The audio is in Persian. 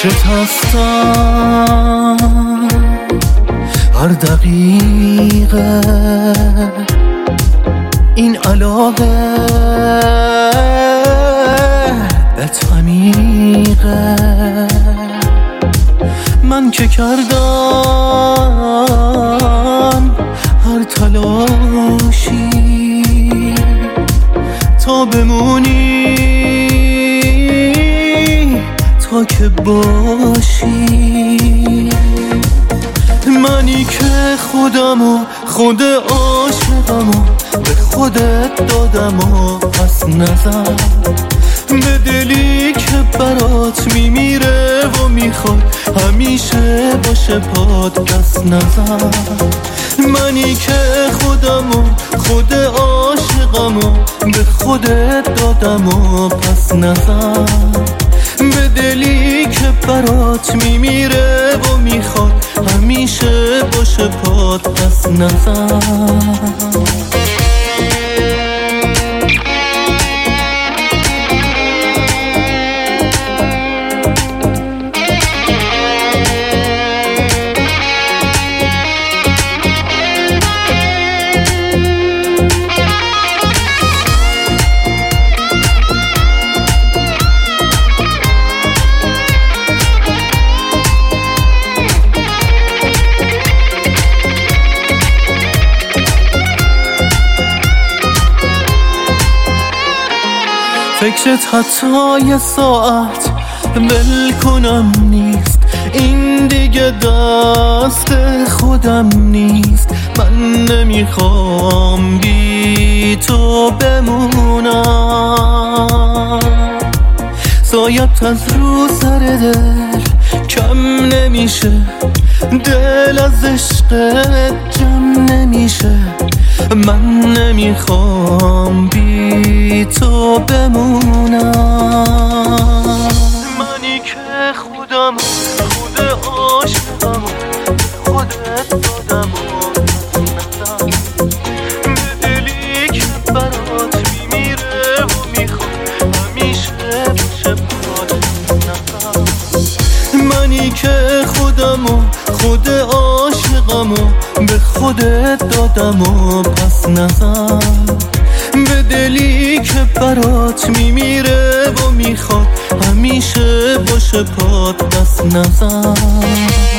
شکستم هر دقیقه این علاقه بهت عمیقه. من که کردم هر تلاشی تا بمونی، تا که باشی. منی که خودمو خود عاشقمو به خودت دادم و پس نزن، به دلی که برات میمیره و میخواد همیشه باشه پات دست نزن. منی که خودمو خود عاشقمو به خودت دادم و پس نزن، به دلی که برات میمیره و میخواد همیشه باشه پات دست نزن. فکرت حتی یه ساعت ول کنم نیست، این دیگه دست خودم نیست. من نمیخوام بی تو بمونم، سایت از رو سر دل کم نمیشه، دل از عشقت جمع نمیشه. من نمیخوام بی تو بمونم. منی که خودم خود عاشقم خودت دادم و نزن، به دلی که برات میمیره و میخواد همیشه باشه پات نزن. منی که خودمو خود عاشقمو به خودت دادم و پس نزن، به دلی که برات میمیره و میخواد همیشه باشه پات دست نزن.